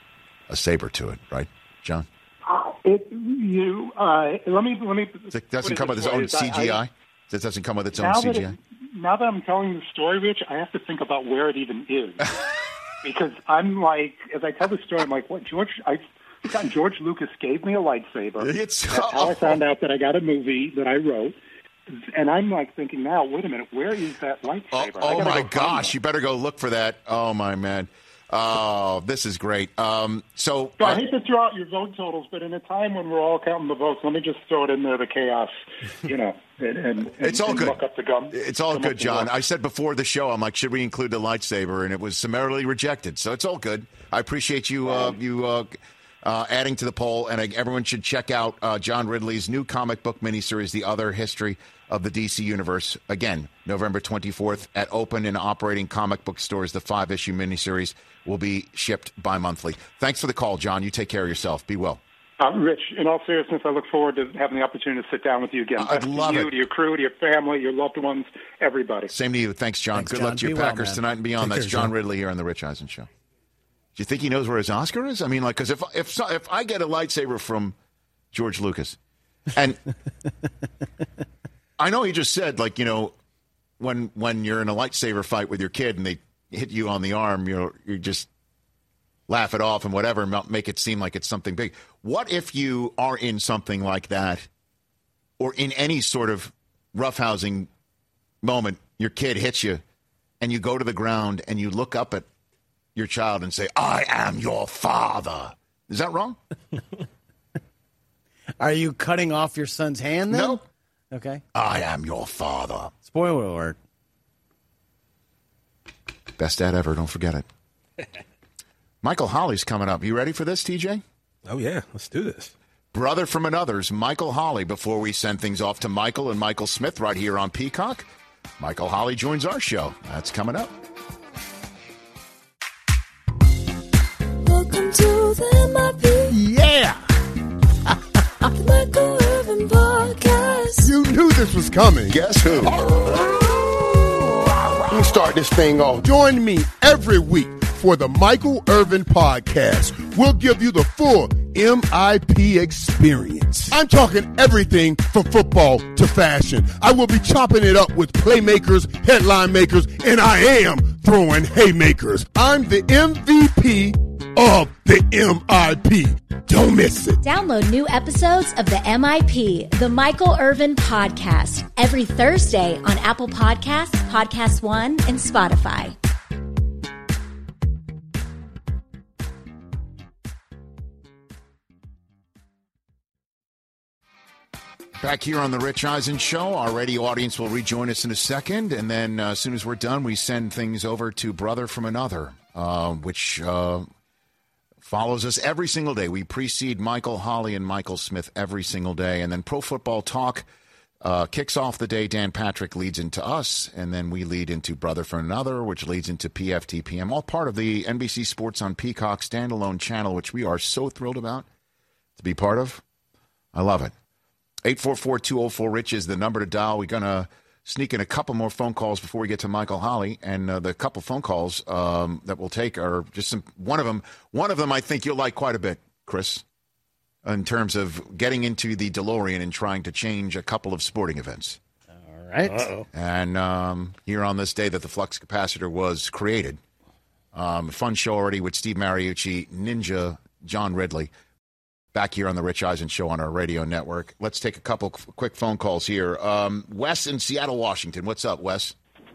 a saber to it, right, John? Let me. It doesn't come with its own CGI. It doesn't come with its own CGI. Now that I'm telling the story, Rich, I have to think about where it even is. Because I'm like, as I tell the story, I'm like, what, George Lucas gave me a lightsaber. That's how I found out that I got a movie that I wrote. And I'm like thinking now, wait a minute, where is that lightsaber? Oh my gosh, you better go look for that. Oh, my man. Oh, this is great. So I hate to throw out your vote totals, but in a time when we're all counting the votes, let me just throw it in there, the chaos, and it's all good. Look up the gum. It's all good, John. I said before the show, I'm like, should we include the lightsaber? And it was summarily rejected. So it's all good. I appreciate you adding to the poll, and everyone should check out John Ridley's new comic book miniseries, The Other History of the DC Universe. Again, November 24th at open and operating comic book stores. The 5-issue miniseries will be shipped bi-monthly. Thanks for the call, John. You take care of yourself. Be well. Rich, in all seriousness, I look forward to having the opportunity to sit down with you again. I'd love it. To your crew, to your family, your loved ones, everybody. Same to you. Thanks, John. Good luck to your Packers tonight and beyond. That's John Ridley here on The Rich Eisen Show. Do you think he knows where his Oscar is? I mean, like, because if I get a lightsaber from George Lucas, and I know he just said, like, when you're in a lightsaber fight with your kid and they hit you on the arm, you just laugh it off and whatever, and make it seem like it's something big. What if you are in something like that, or in any sort of roughhousing moment, your kid hits you, and you go to the ground and you look up at your child and say, "I am your father." Is that wrong? Are you cutting off your son's hand then? No. Okay. I am your father. Spoiler alert. Best dad ever. Don't forget it. Michael Holley's coming up. You ready for this, TJ? Oh, yeah. Let's do this. Brother from Another's Michael Holley. Before we send things off to Michael and Michael Smith right here on Peacock, Michael Holley joins our show. That's coming up. Welcome to the MIP. Yeah! The Michael Irvin Podcast. You knew this was coming. Guess who? Let me start this thing off. Join me every week for the Michael Irvin Podcast. We'll give you the full MIP experience. I'm talking everything from football to fashion. I will be chopping it up with playmakers, headline makers, and I am throwing haymakers. I'm the MVP of the MIP. Don't miss it. Download new episodes of the MIP, the Michael Irvin Podcast, every Thursday on Apple Podcasts, Podcast One, and Spotify. Back here on the Rich Eisen Show, our radio audience will rejoin us in a second, and then as soon as we're done, we send things over to Brother from Another, which follows us every single day. We precede Michael Holley and Michael Smith every single day, and then Pro Football Talk kicks off the day. Dan Patrick leads into us, and then we lead into Brother from Another, which leads into PFTPM, all part of the NBC Sports on Peacock standalone channel, which we are so thrilled about to be part of. I love it. 844-204-RICH is the number to dial. We're going to sneak in a couple more phone calls before we get to Michael Holley, and the couple phone calls that we'll take are just one of them I think you'll like quite a bit, Chris, in terms of getting into the DeLorean and trying to change a couple of sporting events. All right. Uh-oh. And here on this day that the flux capacitor was created, fun show already with Steve Mariucci, Ninja, John Ridley. Back here on the Rich Eisen Show on our radio network. Let's take a couple quick phone calls here. Wes in Seattle, Washington. What's up, Wes?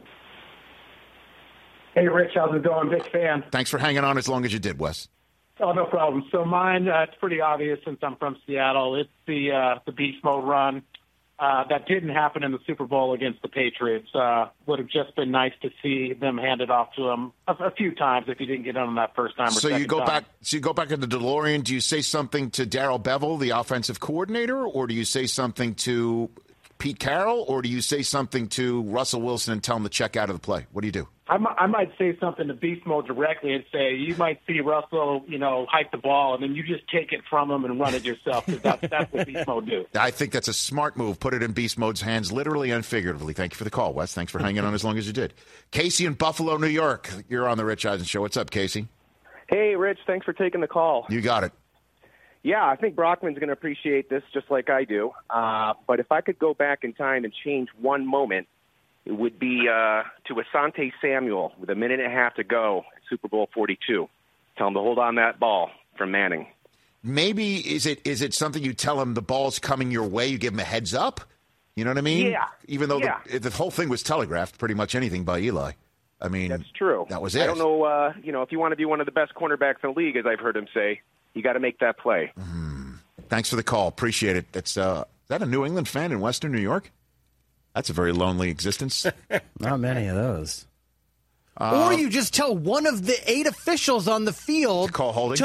Hey, Rich. How's it going? Big fan. Thanks for hanging on as long as you did, Wes. Oh, no problem. So mine, it's pretty obvious since I'm from Seattle. It's the beast mode run. That didn't happen in the Super Bowl against the Patriots. Would have just been nice to see them hand it off to him a few times if he didn't get on that first time. So you go back in the DeLorean. Do you say something to Darrell Bevell, the offensive coordinator, or do you say something to Pete Carroll, or do you say something to Russell Wilson and tell him to check out of the play? What do you do? I might say something to Beast Mode directly and say, you might see Russell, hike the ball, and then you just take it from him and run it yourself, because that's what Beast Mode do. I think that's a smart move. Put it in Beast Mode's hands, literally and figuratively. Thank you for the call, Wes. Thanks for hanging on as long as you did. Casey in Buffalo, New York. You're on the Rich Eisen Show. What's up, Casey? Hey, Rich, thanks for taking the call. You got it. Yeah, I think Brockman's going to appreciate this just like I do. But if I could go back in time and change one moment, it would be to Asante Samuel with a minute and a half to go at Super Bowl 42. Tell him to hold on that ball from Manning. Maybe is it something you tell him the ball's coming your way, you give him a heads up? You know what I mean? Yeah. Even though the whole thing was telegraphed, pretty much anything by Eli. I mean, that's true. That was it. I don't know, if you want to be one of the best cornerbacks in the league, as I've heard him say, you got to make that play. Thanks for the call. Appreciate it. That's is that a New England fan in Western New York? That's a very lonely existence. Not many of those. Or you just tell one of the 8 officials on the field to call holding.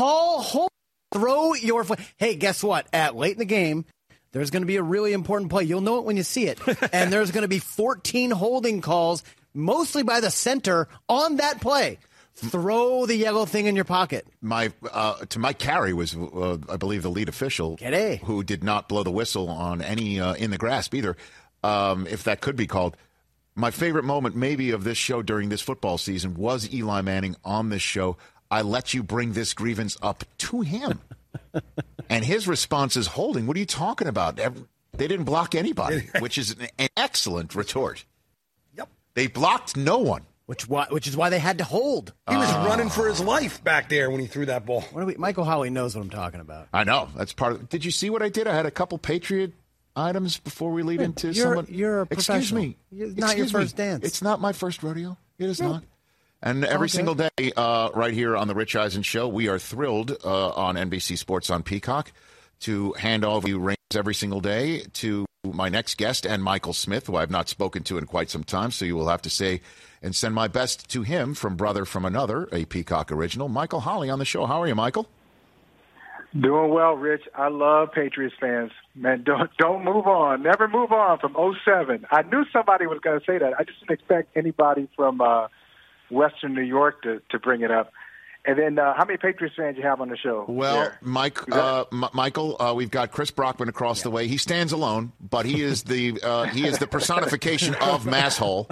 Throw your foot. Hey, guess what? Late in the game, there's going to be a really important play. You'll know it when you see it. And there's going to be 14 holding calls, mostly by the center, on that play. Throw the yellow thing in your pocket. Mike Carey was, I believe, the lead official who did not blow the whistle on any in the grasp either, if that could be called. My favorite moment maybe of this show during this football season was Eli Manning on this show. I let you bring this grievance up to him. And his response is holding. What are you talking about? They didn't block anybody, which is an excellent retort. Yep. They blocked no one. Which is why they had to hold. He was running for his life back there when he threw that ball. Michael Holley knows what I'm talking about. I know. That's part of it. Did you see what I did? I had a couple Patriot items before we lead into someone. You're a professional. Excuse me. Not your first dance. It's not my first rodeo. It is not. And every single day right here on The Rich Eisen Show, we are thrilled on NBC Sports on Peacock to hand all of you reins every single day to my next guest and Michael Smith, who I've not spoken to in quite some time, so you will have to say and send my best to him from Brother from Another, a Peacock original. Michael Holley on the show. How are you, Michael? Doing well, Rich. I love Patriots fans. Man, don't move on. Never move on from 07. I knew somebody was going to say that. I just didn't expect anybody from Western New York to bring it up. And then how many Patriots fans you have on the show? Well, Michael, we've got Chris Brockman across the way. He stands alone, but he is the personification of masshole,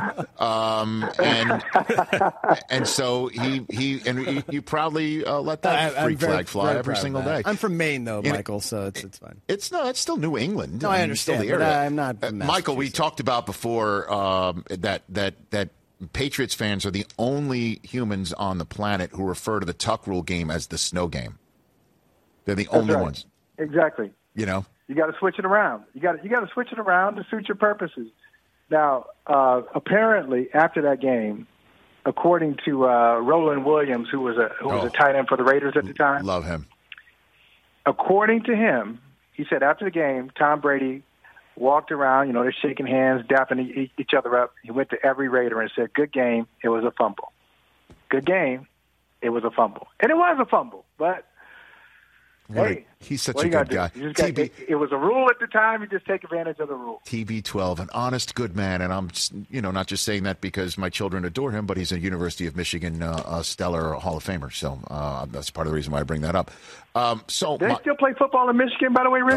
and so you proudly let that freak flag fly every single day. I'm from Maine, though, Michael, so it's fine. It's still New England. No, I understand, but I'm not from Michael, we talked about before that Patriots fans are the only humans on the planet who refer to the Tuck Rule game as the snow game. They're the only ones. Exactly. You know, you got to switch it around. You got to switch it around to suit your purposes. Now, apparently, after that game, according to Roland Williams, who was a tight end for the Raiders at the time, love him. According to him, he said after the game, Tom Brady walked around, they're shaking hands, dapping each other up. He went to every Raider and said, "Good game, it was a fumble. Good game, it was a fumble." And it was a fumble, but he's such a good guy. It was a rule at the time. You just take advantage of the rule. TB12, an honest, good man, and I'm, not just saying that because my children adore him, but he's a University of Michigan stellar Hall of Famer. So that's part of the reason why I bring that up. Do they still play football in Michigan, by the way, Rich?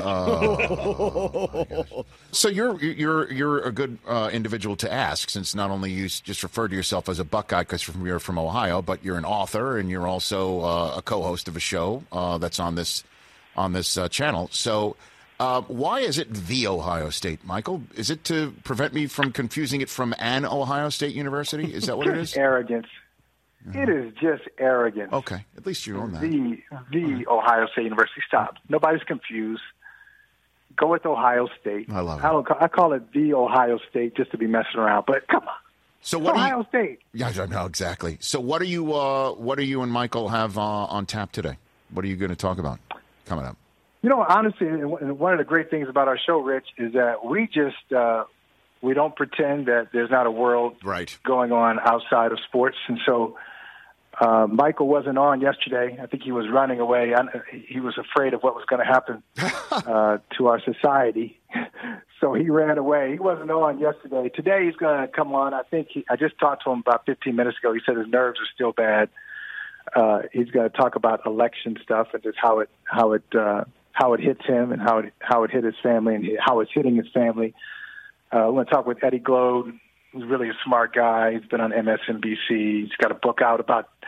So you're a good individual to ask, since not only you just refer to yourself as a Buckeye because you're from Ohio, but you're an author and you're also a co-host of a show that's on this channel. So why is it the Ohio State, Michael? Is it to prevent me from confusing it from an Ohio State University? Is that what it is? Arrogance. It is just arrogance. Okay, at least you own that. The Ohio State University. Stop. Nobody's confused. Go with Ohio State. I love it. I call it the Ohio State just to be messing around. But come on. So what? Ohio State. Yeah, I know exactly. So what are you? What do you and Michael have on tap today? What are you going to talk about coming up? Honestly, one of the great things about our show, Rich, is that we just we don't pretend that there's not a world going on outside of sports, and so. Michael wasn't on yesterday. I think he was running away. He was afraid of what was going to happen to our society. So he ran away. He wasn't on yesterday. Today he's going to come on. I just talked to him about 15 minutes ago. He said his nerves are still bad. He's going to talk about election stuff and just how it hits him and how it hit his family and how it's hitting his family. We're going to talk with Eddie Glode. He's really a smart guy. He's been on MSNBC. He's got a book out about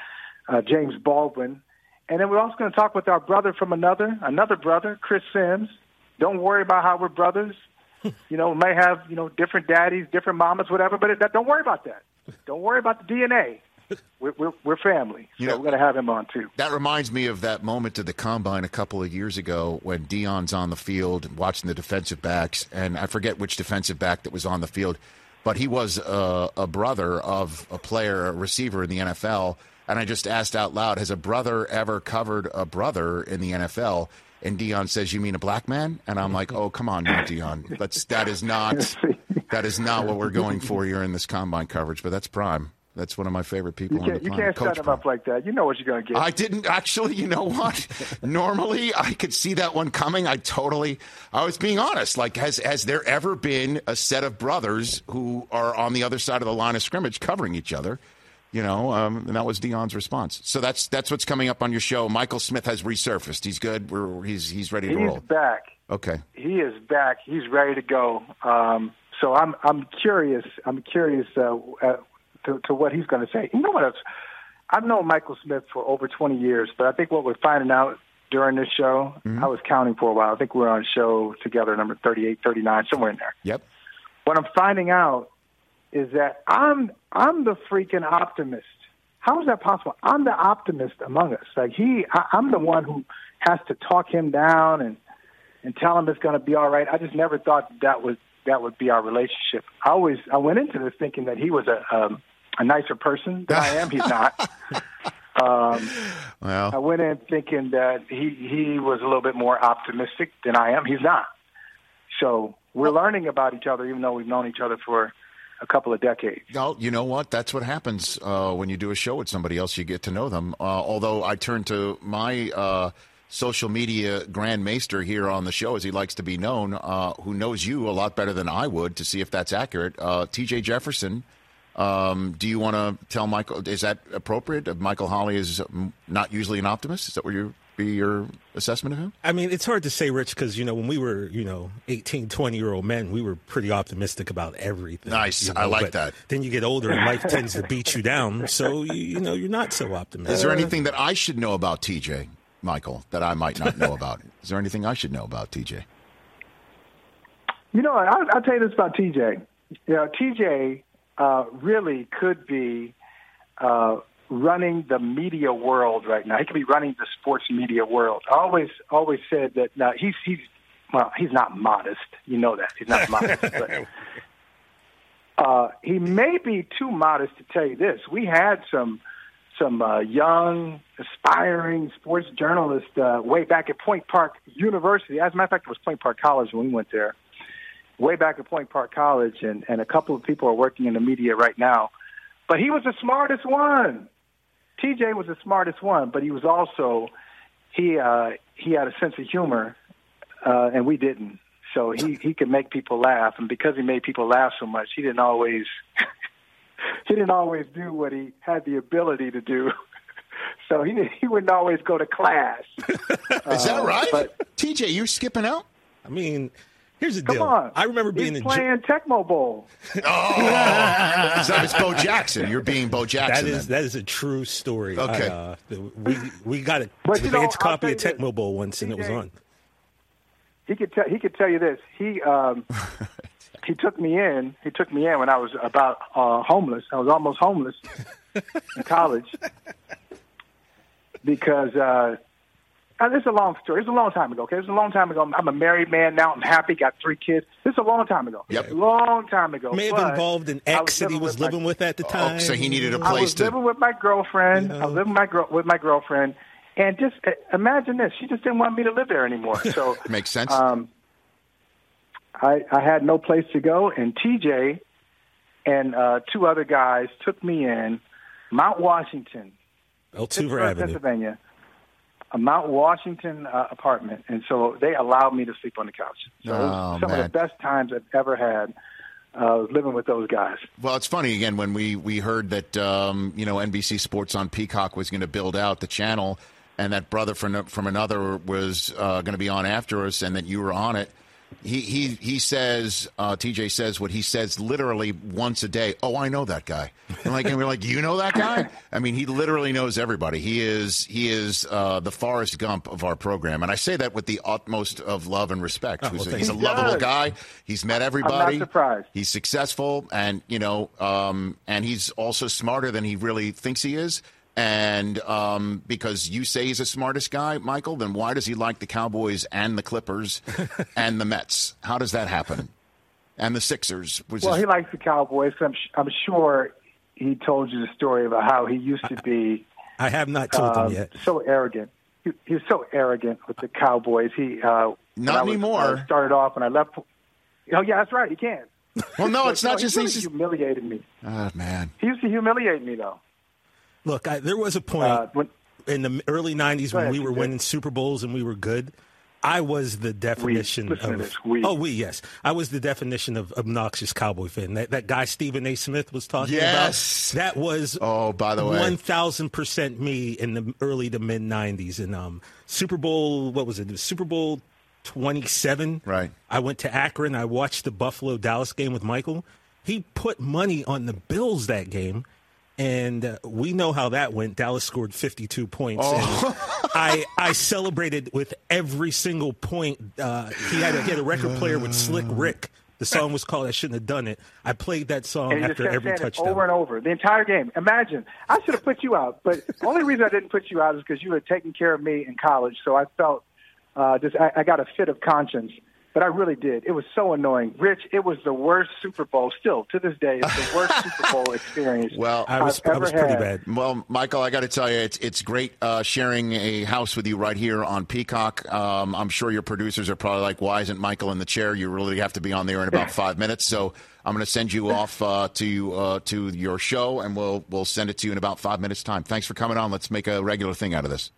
James Baldwin. And then we're also going to talk with our brother from another brother, Chris Sims. Don't worry about how we're brothers. We may have, different daddies, different mamas, whatever, but don't worry about that. Don't worry about the DNA. We're family. So we're going to have him on, too. That reminds me of that moment at the Combine a couple of years ago when Deion's on the field watching the defensive backs, and I forget which defensive back that was on the field, but he was a brother of a receiver in the NFL, and I just asked out loud, has a brother ever covered a brother in the NFL? And Deion says, "You mean a black man?" And I'm like, "Oh, come on, now, Deion. That is not what we're going for here in this Combine coverage." But that's Prime. That's one of my favorite people on the planet. You can't set him up like that. You know what you're going to get. I didn't actually. You know what? Normally, I could see that one coming. I was being honest. Like, has there ever been a set of brothers who are on the other side of the line of scrimmage covering each other? And that was Deion's response. So that's what's coming up on your show. Michael Smith has resurfaced. He's good. He's ready to roll. He's back. Okay. He is back. He's ready to go. So I'm curious. I'm curious to what he's going to say. You know what? I've known Michael Smith for over 20 years, but I think what we're finding out during this show, I was counting for a while. I think we were on a show together, number 38, 39, somewhere in there. Yep. What I'm finding out is that I'm the freaking optimist. How is that possible? I'm the optimist among us. Like I'm the one who has to talk him down and tell him it's going to be all right. I just never thought that would be our relationship. I went into this thinking that he was a nicer person than I am. He's not. Well, I went in thinking that he was a little bit more optimistic than I am. He's not. So we're learning about each other, even though we've known each other for a couple of decades. No, you know what? That's what happens when you do a show with somebody else. You get to know them. Although I turn to my social media Grand Maester here on the show, as he likes to be known, who knows you a lot better than I would, to see if that's accurate. TJ Jefferson, do you want to tell Michael, is that appropriate? Michael Holley is not usually an optimist? Is that what your assessment of him? I mean, it's hard to say, Rich, because, when we were, 18, 20-year-old men, we were pretty optimistic about everything. Nice. I like that. Then you get older and life tends to beat you down. So, you're not so optimistic. Is there anything that I should know about TJ, Michael, that I might not know about? Is there anything I should know about TJ? I'll tell you this about TJ. TJ really could be running the media world right now. He could be running the sports media world. I always said that he's not modest. You know that. He's not modest. But, he may be too modest to tell you this. We had some young, aspiring sports journalists way back at Point Park University. As a matter of fact, it was Point Park College when we went there. Way back at Point Park College, and a couple of people are working in the media right now. But he was the smartest one. TJ was the smartest one, but he was also he had a sense of humor, and we didn't. So he could make people laugh, and because he made people laugh so much, he didn't always do what he had the ability to do. So he wouldn't always go to class. Is that right? But, TJ, you're skipping out? I mean, here's the deal. Come on. I remember being playing Tecmo Bowl. Oh, so it's Bo Jackson. You're being Bo Jackson. That is a true story. Okay. We got a advanced copy of Tecmo Bowl once, and it was on. He could tell you this. He took me in. He took me in when I was about homeless. I was almost homeless in college because. This is a long story. It's a long time ago. Okay, it's a long time ago. I'm a married man now. I'm happy. Got 3 kids. This is a long time ago. Yep. Long time ago. May have involved an ex that he was living with at the time. So he needed a place I was living with my girlfriend. I was living with my girlfriend, and just imagine this. She just didn't want me to live there anymore. So makes sense. I had no place to go, and TJ and 2 other guys took me in Mount Washington, Altuve Avenue, Pennsylvania. A Mount Washington apartment, and so they allowed me to sleep on the couch. So it was some of the best times I've ever had living with those guys. Well, it's funny, again, when we heard that, NBC Sports on Peacock was going to build out the channel and that brother from another was going to be on after us and that you were on it. He says, TJ says what he says literally once a day. Oh, I know that guy. And we're like, you know that guy? I mean, he literally knows everybody. He is the Forrest Gump of our program. And I say that with the utmost of love and respect. He's a lovable guy. He's met everybody. I'm not surprised. He's successful, and and he's also smarter than he really thinks he is. And because you say he's the smartest guy, Michael, then why does he like the Cowboys and the Clippers and the Mets? How does that happen? And the Sixers? He likes the Cowboys. I'm sure he told you the story about how he used to be. I have not told him yet. So arrogant. He was so arrogant with the Cowboys. Not anymore. I started off when I left. Oh, yeah, that's right. He can. Well, no, it's not just. He humiliated me. Oh, man. He used to humiliate me, though. Look, there was a point in the early 90s when we were winning Super Bowls and we were good. I was the definition yes. I was the definition of obnoxious Cowboy fan. That guy Stephen A. Smith was talking about, that was by the way, 1,000% me in the early to mid 90s. And Super Bowl, what was it? Super Bowl 27. Right. I went to Akron. I watched the Buffalo-Dallas game with Michael. He put money on the Bills that game. And we know how that went. Dallas scored 52 points. Oh. And I celebrated with every single point. He had a record player with Slick Rick. The song was called I Shouldn't Have Done It. I played that song after every touchdown. Over and over. The entire game. Imagine. I should have put you out. But the only reason I didn't put you out is because you had taken care of me in college. So I felt I got a fit of conscience. But I really did. It was so annoying. Rich, it was the worst Super Bowl. Still, to this day, it's the worst Super Bowl experience I was I've ever pretty had. bad. Well, Michael, I got to tell you, it's great sharing a house with you right here on Peacock. I'm sure your producers are probably like, why isn't Michael in the chair? You really have to be on there in about 5 minutes. So I'm going to send you off to your show, and we'll send it to you in about 5 minutes' time. Thanks for coming on. Let's make a regular thing out of this.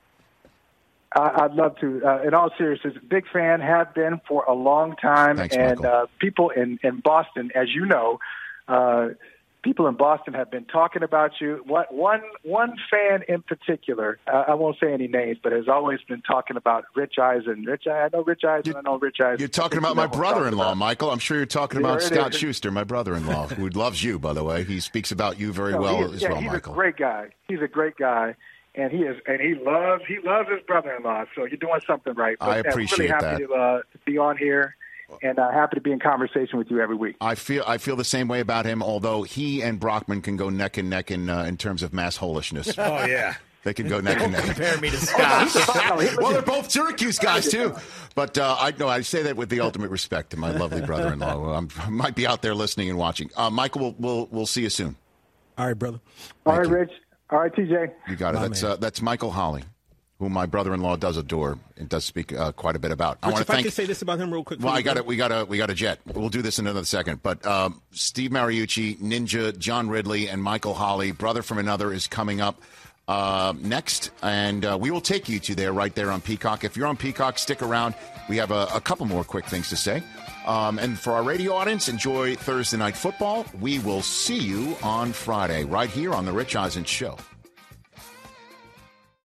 I'd love to. In all seriousness, big fan, have been for a long time. Thanks, and Michael. People in Boston, as you know, people in Boston have been talking about you. One fan in particular, I won't say any names, but has always been talking about Rich Eisen. I know Rich Eisen. I know Rich Eisen. You're talking about my brother-in-law, Michael. I'm sure you're talking about Scott Schuster, my brother-in-law, who loves you, by the way. He speaks about you very well as well, he's Michael. He's a great guy. He's a great guy. And he loves his brother-in-law. So you're doing something right. But I appreciate I'm really happy to be on here, and happy to be in conversation with you every week. I feel the same way about him. Although he and Brockman can go neck and neck in terms of mass holishness. Oh yeah, they can go neck and neck. Compare me to Scott. Well, they're both Syracuse guys too. But I say that with the ultimate respect to my lovely brother-in-law. I might be out there listening and watching. Michael, we'll see you soon. All right, brother. All right, Rich. All right, TJ. You got it. That's Michael Holley, who my brother-in-law does adore and does speak quite a bit about. Rich, if I could say this about him real quick. Well, we got a jet. We'll do this in another second. But Steve Mariucci, Ninja, John Ridley, and Michael Holley, Brother from Another, is coming up next, and we will take you to there right there on Peacock. If you're on Peacock, stick around. We have a couple more quick things to say. And for our radio audience, enjoy Thursday Night Football. We will see you on Friday right here on The Rich Eisen Show.